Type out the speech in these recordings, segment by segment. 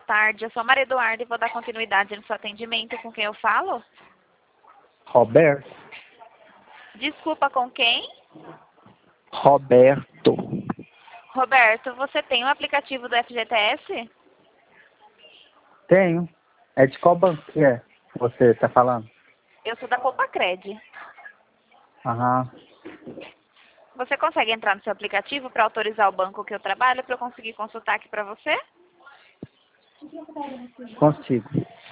tarde. Eu sou a Maria Eduarda e vou dar continuidade no seu atendimento. Com quem eu falo? Roberto. Desculpa, com quem? Roberto. Roberto, você tem o aplicativo do FGTS? Tenho. É de qual banco que é? Você tá falando? Eu sou da Copacred. Aham. Você consegue entrar no seu aplicativo para autorizar o banco que eu trabalho para eu conseguir consultar aqui para você? Consigo.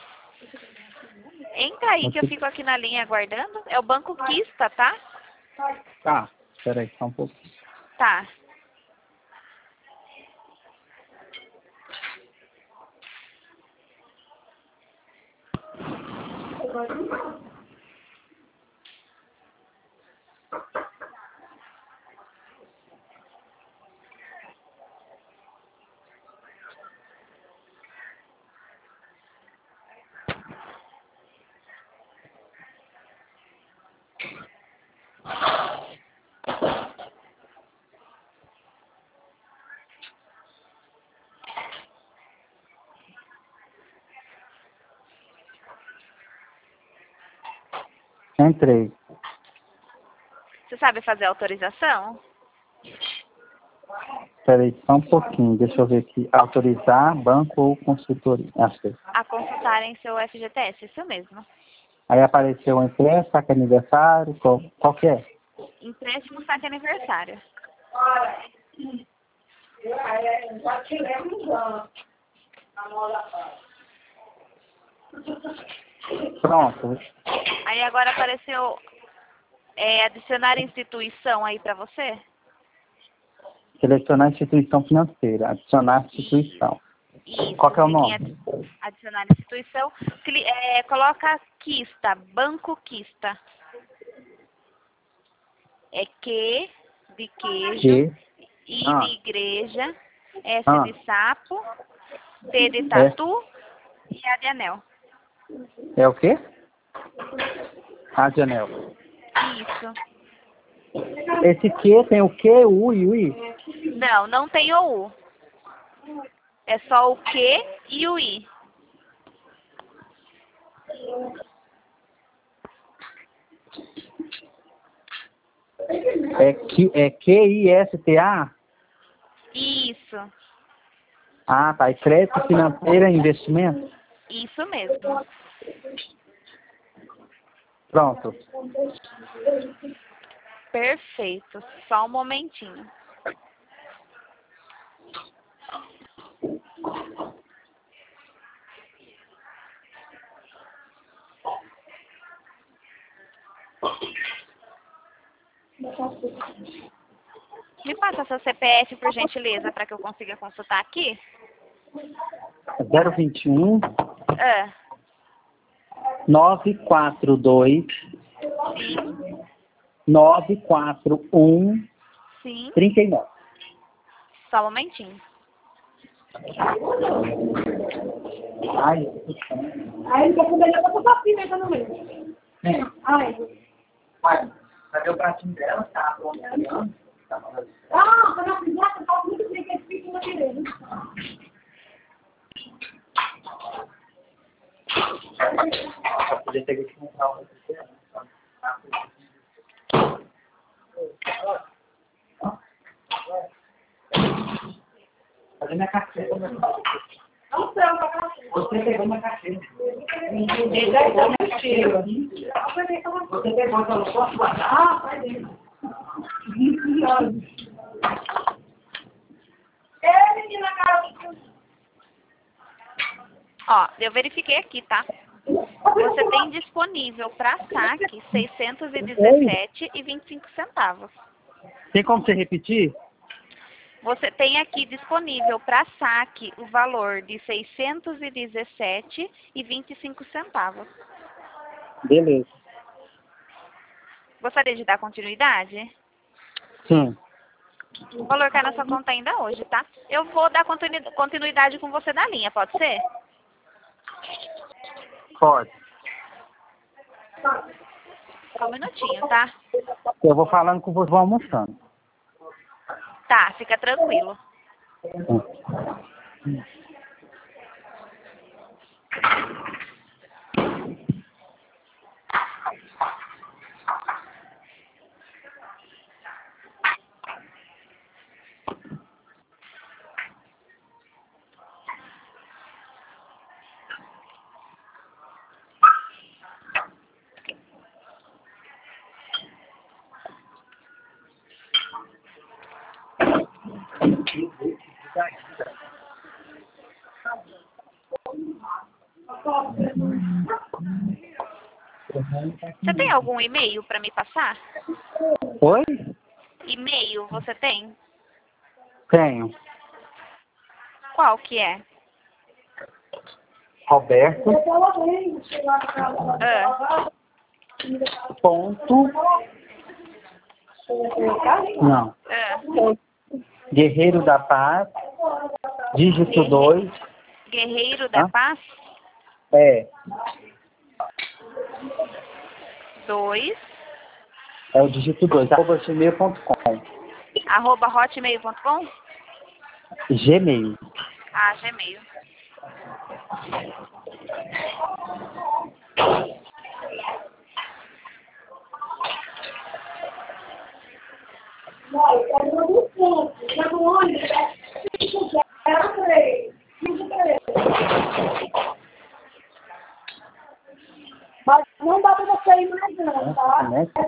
Entra aí que eu fico aqui na linha aguardando. É o Banco Quista, tá? Tá. Peraí, só um pouco. Tá. Entrei. Você sabe fazer a autorização? Peraí, só um pouquinho. Deixa eu ver aqui. Autorizar banco ou consultoria. Achei. A consultarem seu FGTS, isso mesmo. Aí apareceu o empréstimo, saque aniversário. Qual que é? Empréstimo saque aniversário. Pronto. Aí agora apareceu adicionar instituição aí para você? Selecionar instituição financeira. Adicionar instituição. Isso, Qual que é o clique em nome? adicionar instituição. Coloca Quista, Banco Quista. É Q de queijo, Que? I Ah. de igreja, S Ah. de sapo, T de É. tatu e A de anel. É o quê? A de anel. Isso. Esse que tem o Q, o U e o I? Não, não tem o U. É só o Q e o I. É QISTA? Isso. Ah, tá. E crédito financeiro e investimento? Isso mesmo. Pronto. Perfeito. Só um momentinho. Me passa seu CPF, por gentileza, para que eu consiga consultar aqui. 021 Ah, 942 sim, 941 sim. 39. Só um momentinho. Ai, Aí tá comendo outra papinha tá no meio. Ai. Ué, cadê o pratinho dela? Tá pronto. Ah, tá na piscina, tá muito bem que é difícil na direita. Pra poder ter que comprar uma. Cadê minha carteira? Não sei, eu vou falar. Você pegou minha carteira. Ele é da mochila. Você pegou e falou, posso guardar? Ah, vai dentro. Ei, menina, cara. Ó, eu verifiquei aqui, tá? Você tem disponível para saque 617,25 centavos. Tem como você repetir? Você tem aqui disponível para saque o valor de 617,25 centavos. Beleza. Gostaria de dar continuidade? Sim. O valor cai na sua conta ainda hoje, tá? Eu vou dar continuidade com você na linha, pode ser? Pode. Só um minutinho, tá? Eu vou falando com você, vou almoçando. Tá, fica tranquilo. Você tem algum e-mail para me passar? Oi? E-mail você tem? Tenho. Qual que é? Roberto. Ah, Ponto. Não. ah. Guerreiro da Paz. Dígito 2. Guerreiro da Paz? É. 2. É o dígito 2. @gmail.com. @hotmail.com? Gmail. Ah, Gmail. Mas não dá pra você ir mais não, tá?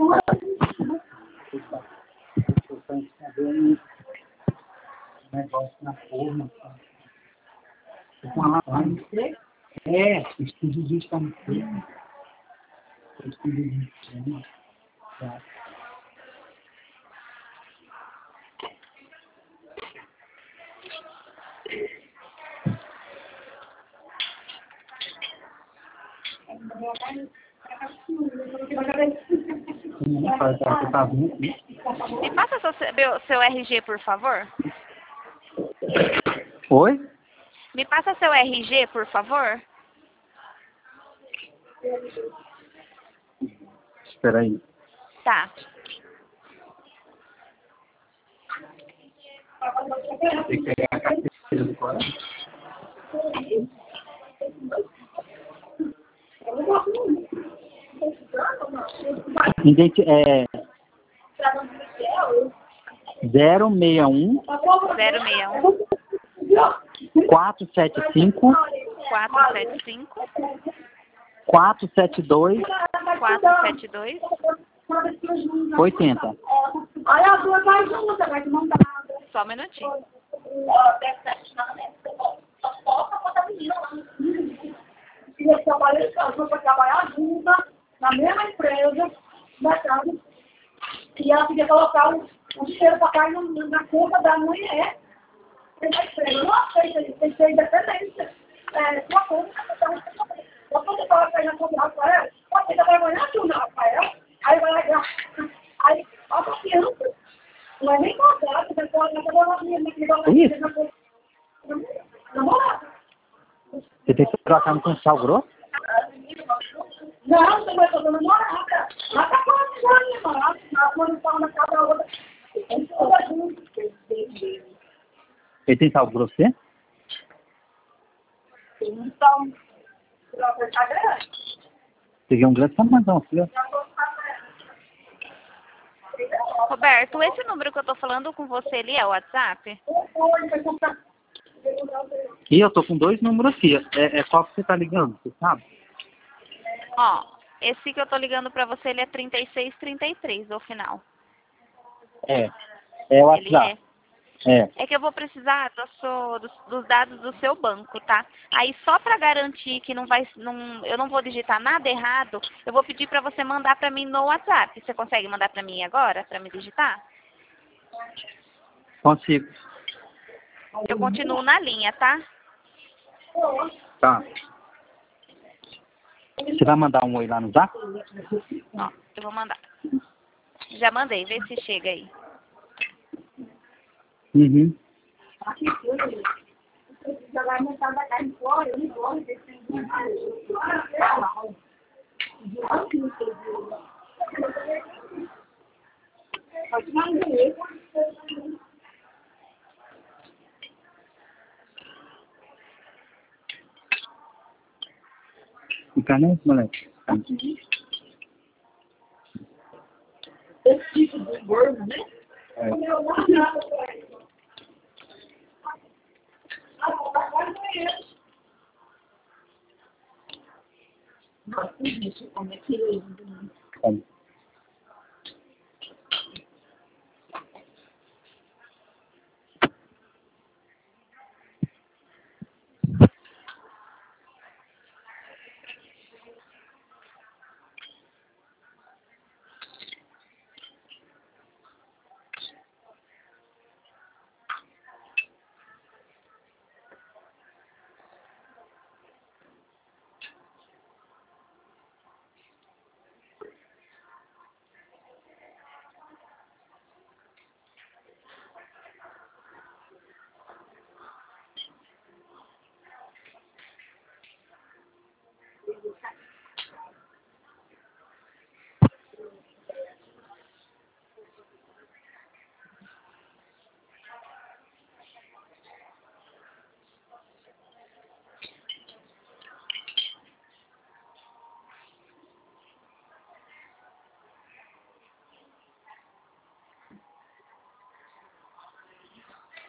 Negócio na forma. Com a é, estúdio de está no forno. Estúdio de está. Me passa seu RG, por favor. Oi? Me passa seu RG, por favor. Espera aí. Tá. Tem que pegar a carteira do coral. É 061 061 475 475 472 472 80. Aí a duas vai juntas, vai te mandar. Só um minutinho. E eu trabalhei, casou para trabalhar junta, na mesma empresa, da casa. E ela queria colocar o dinheiro para cá na conta da mulher. Eu não aceito isso, tem que ter independência. Sua conta, então, você fala para ele na conta do Rafael, pode ter que trabalhar tudo no Rafael, aí vai lá, aí a confiança, não é nem contrato, você pode trabalhar Isso. Você tem que trocar com sal grosso? Não, você vai fazer namorada. Lá tá quase anos, namorada. Na condição da casa da outra. Ele tem sal grosso, né? Então, tá grande. Peguei um grande tamanho, filho. Roberto, esse número que eu tô falando com você ali é o WhatsApp? E eu tô com 2 números aqui. É qual que você tá ligando, você sabe? Ó, esse que eu tô ligando pra você, ele é 3633, o final. É o Ele WhatsApp. É que eu vou precisar dos dados do seu banco, tá? Aí só pra garantir que eu não vou digitar nada errado, eu vou pedir pra você mandar pra mim no WhatsApp. Você consegue mandar pra mim agora, pra me digitar? Consigo. Eu continuo na linha, tá? Tá. Você vai mandar um oi lá no Zap? Ó, eu vou mandar. Já mandei, vê se chega aí. Uhum. Fica nem, moleque. Esse tipo de gordo, né? É. Como?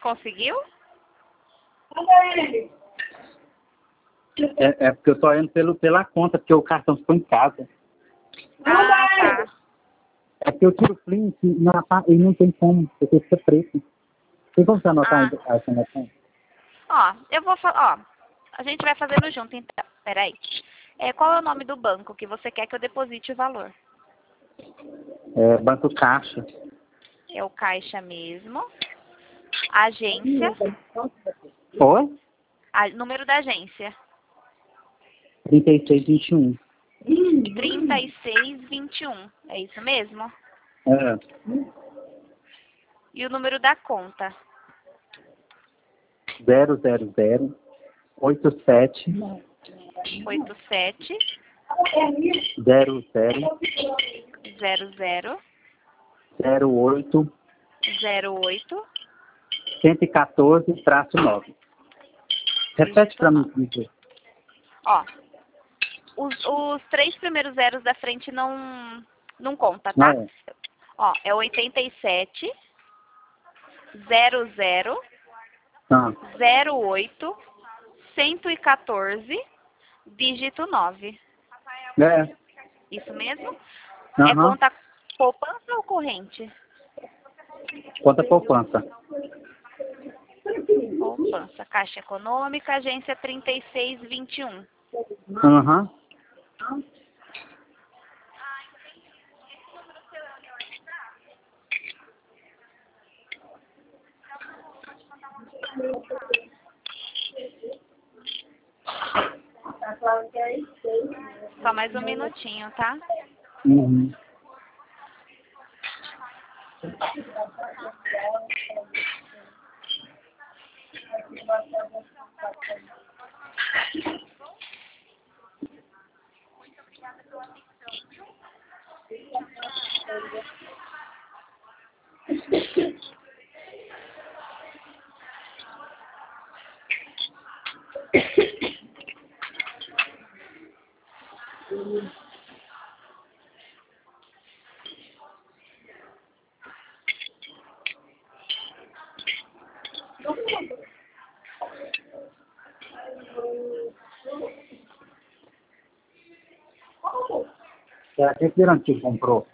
conseguiu? Manda ele. É porque eu tô indo pela conta, porque o cartão ficou em casa. Ah, tá. É porque eu tiro o print e não tem como, porque fica preto. Tem como você anotar Ah. a informação? Ó, eu vou falar, ó, a gente vai fazendo junto então. Peraí. Qual é o nome do banco que você quer que eu deposite o valor? É Banco Caixa. É o Caixa mesmo. Agência. Oi? Número da agência. 3621. 3621. É isso mesmo? É. E o número da conta? 00087 87 00 00 08 08 114-9. Repete para mim, Cíntia. Ó, os 3 primeiros zeros da frente não conta, tá? Não é? Ó, é 87 00 Ah, 08 114 dígito 9. é. Isso mesmo? É Aham. conta poupança ou corrente? Conta poupança. Poupança. Caixa Econômica, agência 3621. Aham. Só mais um minutinho, tá? Uhum. É aquele grande que comprou.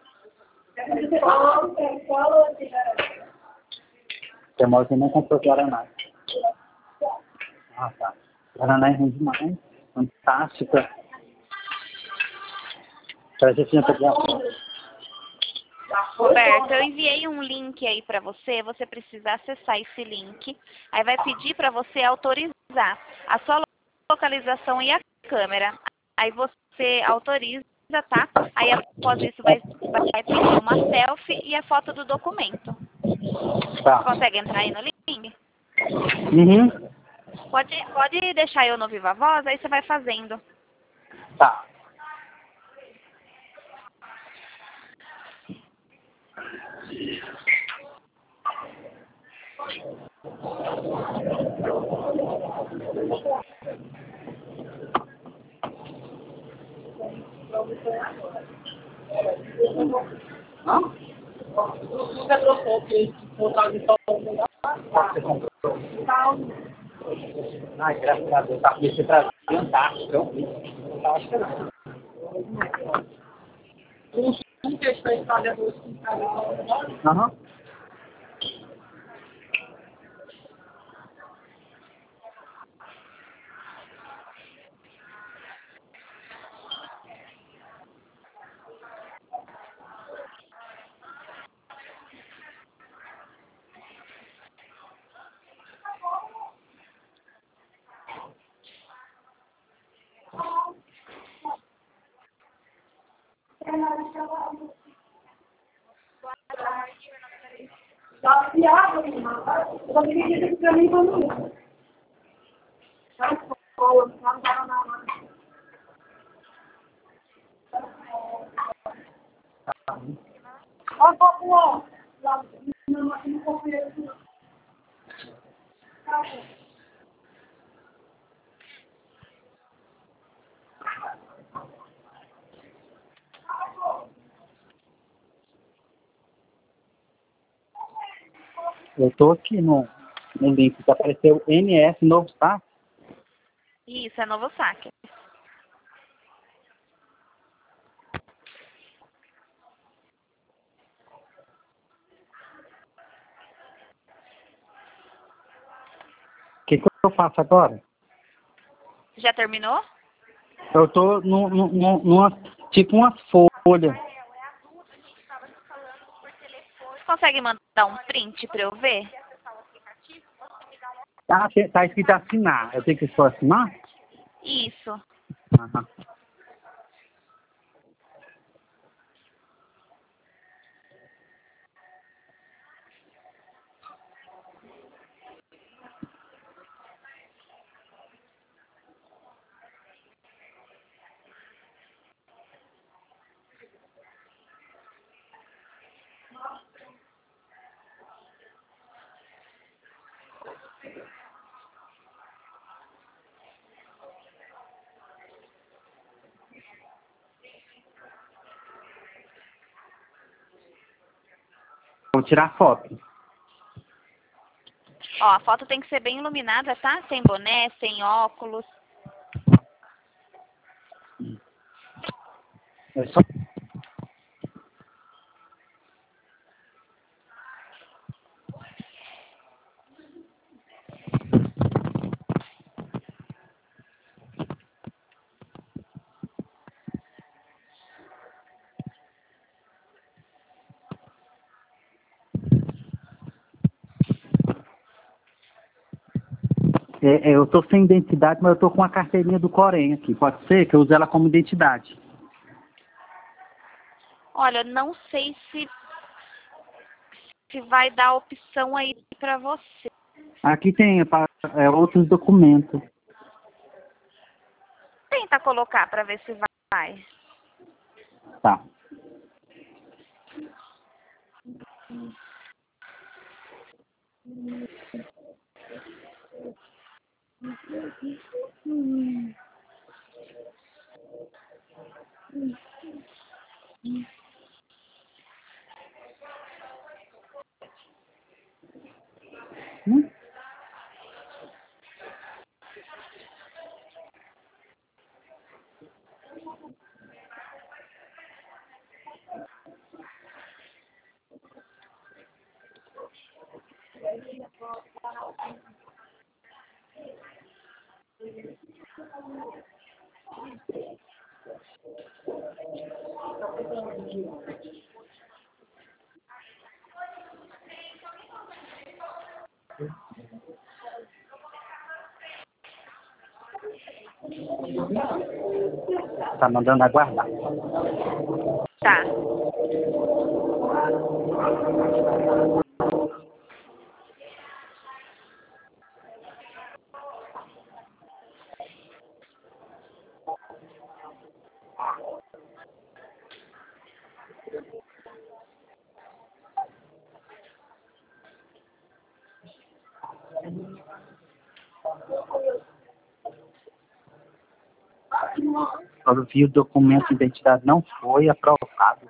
Você mora que não comprou Guaraná. Ah, tá. Guaraná é ruim demais. Fantástica. Parece que tinha pedido a foto. Roberto, eu enviei um link aí pra você. Você precisa acessar esse link. Aí vai pedir pra você autorizar a sua localização e a câmera. Aí você autoriza, tá? Aí após isso vai pedir uma selfie e a foto do documento. Tá. Consegue entrar aí no link? Uhum. Pode deixar eu no Viva Voz, aí você vai fazendo. Tá. Nunca trocou, porque botar de sol. Você comprou? Ai, graças a Deus. Tá com esse prazer fantástico. Eu acho que não. Um queijo para estar doce com cada Aham. Tá piada, irmã. Eu vou pedir isso para mim quando. Tá escola, tá no Paraná. Olha, papo, ó. Lá, não, aqui no conferência. Tá bom. Eu tô aqui no No link que apareceu NS novo saque. Isso, é novo saque. O que eu faço agora? Já terminou? Eu tô numa, tipo uma folha. Você consegue mandar um print para eu ver? Tá escrito assinar. Eu tenho que só assinar? Isso. Aham. Vou tirar foto. Ó, a foto tem que ser bem iluminada, tá? Sem boné, sem óculos. É só... eu tô sem identidade, mas eu tô com a carteirinha do Corém aqui. Pode ser que eu use ela como identidade. Olha, não sei se vai dar opção aí para você. Aqui tem outros documentos. Tenta colocar para ver se vai. Tá. Tá mandando aguardar. Tá. Eu vi o documento de identidade não foi aprovado.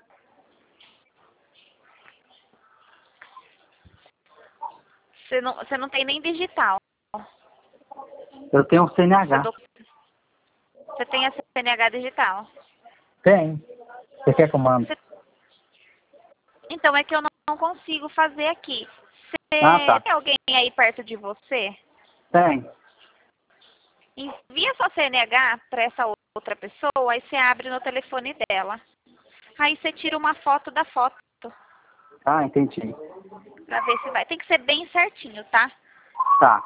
Você não tem nem digital. Eu tenho um CNH. Você tem a CNH digital. Tem. Você quer que eu mande? Então, é que eu não consigo fazer aqui. Tá. Tem alguém aí perto de você? Tem. Envia sua CNH para essa outra pessoa, aí você abre no telefone dela. Aí você tira uma foto da foto. Ah, entendi. Pra ver se vai. Tem que ser bem certinho, tá? Tá.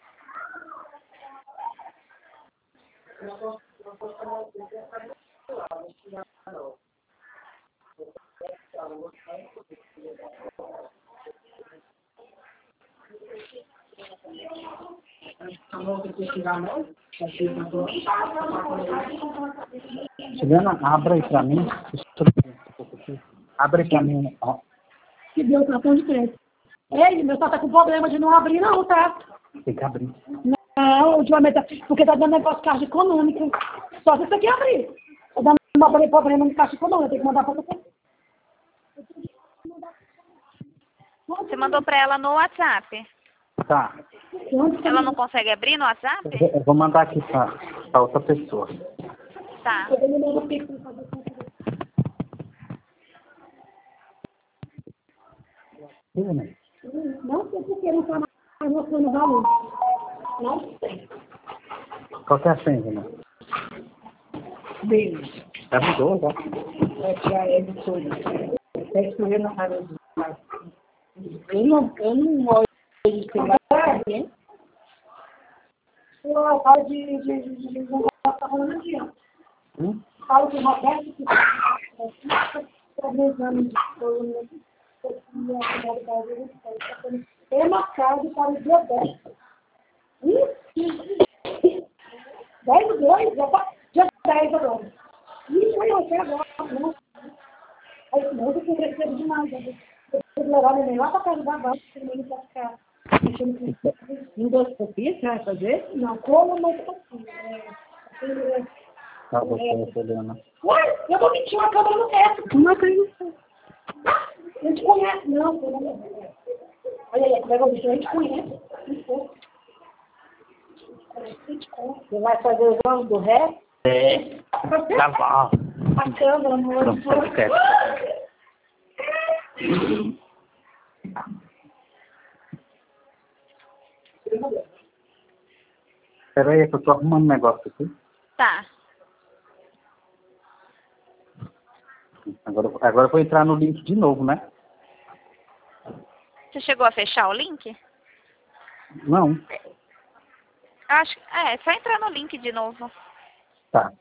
Juliana, abra aí pra mim. Abre aí pra mim. Ó. Que deu o cartão de crédito. Ei, meu tá com problema de não abrir, não, tá? Tem que abrir. Não, ultimamente, porque tá dando negócio de caixa econômica. Só se isso aqui abrir. Tá dando problema de caixa econômica, tem que mandar pra você. Você mandou pra ela no WhatsApp. Tá. Ela não consegue abrir no WhatsApp? Eu vou mandar aqui pra outra pessoa. Tá. Não sei por que não está mais mostrando o valor. Não sei. Qual que é a senha, né? Bem, Já mudou, já. já é de tudo. Está escolhendo a cara do pai. Eu não olho de celular, né? Eu falo de tá falando aqui, ó. Falo que o Roberto que está exame de coluna é marcado para o dia 10. 10 do 2, dia 10 agora. E foi até agora, não. Aí, não, eu recebo demais. Eu vou levar ele lá para casa da Vanessa, porque ele vai ficar mexendo com isso. Endoscopia, você vai fazer? Não, colonoscopia. Tá, você, Helena. Ué, eu vou mentir uma câmera no teto. Não acredito. A gente conhece, não. Olha aí, pega o bicho, a gente conhece. Você vai fazer o exame do ré? É. Tá bom. A câmera no olho. Não, tá certo. Espera aí, que eu tô arrumando um negócio aqui. Tá. Agora eu vou entrar no link de novo, né? Você chegou a fechar o link? Não. Acho que é só entrar no link de novo. Tá.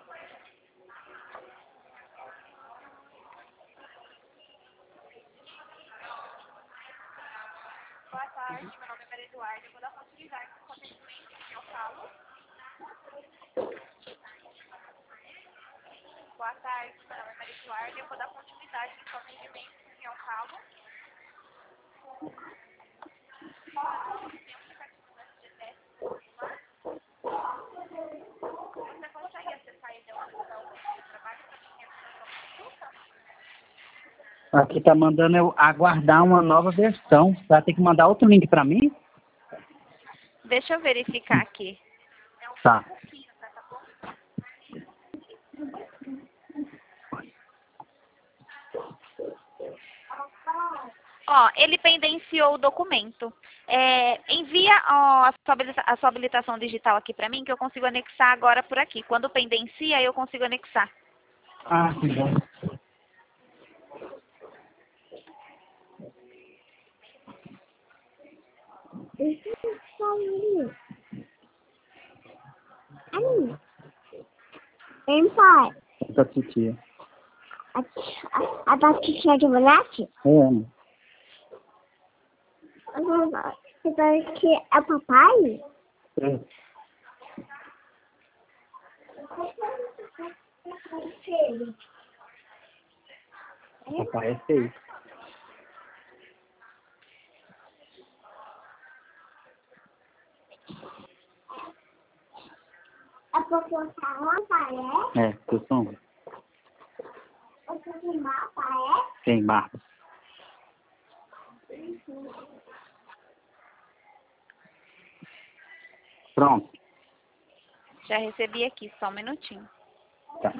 Boa tarde, meu nome é Maria Eduarda. Eu vou dar continuidade com o atendimento que eu falo. Boa tarde, meu nome é Maria Eduarda. Eu vou dar continuidade com o atendimento que eu falo. Você consegue acessar ele ao trabalho para mim consulta? Aqui tá mandando eu aguardar uma nova versão. Vai ter que mandar outro link pra mim? Deixa eu verificar aqui. Tá. Ó, ele pendenciou o documento. Envia ó, a sua habilitação digital aqui para mim, que eu consigo anexar agora por aqui. Quando pendencia, eu consigo anexar. Ah, que bom. Vem, pai. Da titia. A da titia de moleque? É. Você vai que é papai? É. Papai é feio. É porque eu sou uma pai, É, eu sou um. Você tem mapa, é? Tem barba. Pronto. Já recebi aqui, só um minutinho. Tá.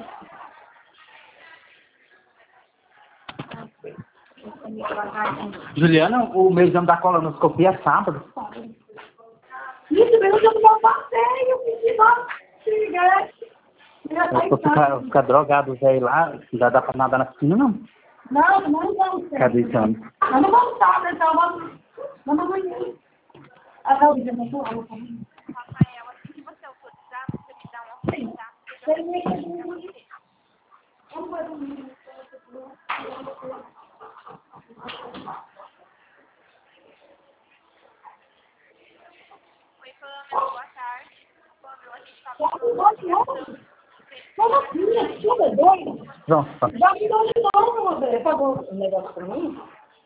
Juliana, o meu exame da colonoscopia é sábado. Isso, mesmo, eu não passei, eu pedi lá, cigarette. Eu vou ficar drogado aí lá, não vai dar pra nadar na piscina, não. Não. Cadê esse ano? Eu não vou estar, né? Vamos amanhã. A Raulzinha não vou lá. Rafael, assim que você autorizar, você me dá um ok, tá? Oi, Pamela, boa tarde. Pamela, a gente tá Como assim? Tudo é doido? Pronto. Tá. Já me deu de novo, você pagou um negócio pra mim?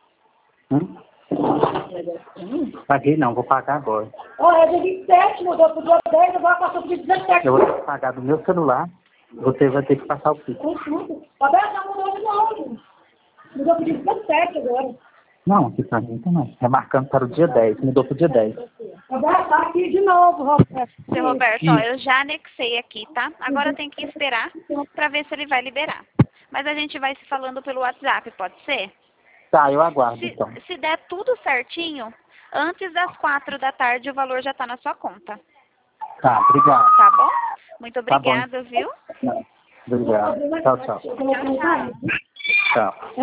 Paguei não, vou pagar agora. É dia 27, mudou pro dia 10, agora passou pro dia 17. Eu vou ter que pagar do meu celular. Você vai ter que passar o Pix. Com tudo. A Bela já mudou de novo. Mudou pro dia 17 agora. Não, aqui pra mim também. Remarcando para o dia 10. Mudou para o dia 10. Roberto, tá aqui de novo, Roberto. Seu Roberto, ó, eu já anexei aqui, tá? Agora tem que esperar para ver se ele vai liberar. Mas a gente vai se falando pelo WhatsApp, pode ser? Tá, eu aguardo então. Se der tudo certinho, antes das 4 da tarde o valor já está na sua conta. Tá, obrigado. Tá bom? Muito Tá bom. obrigada, viu? Obrigado. Tchau, tchau. Tchau, tchau. Tchau.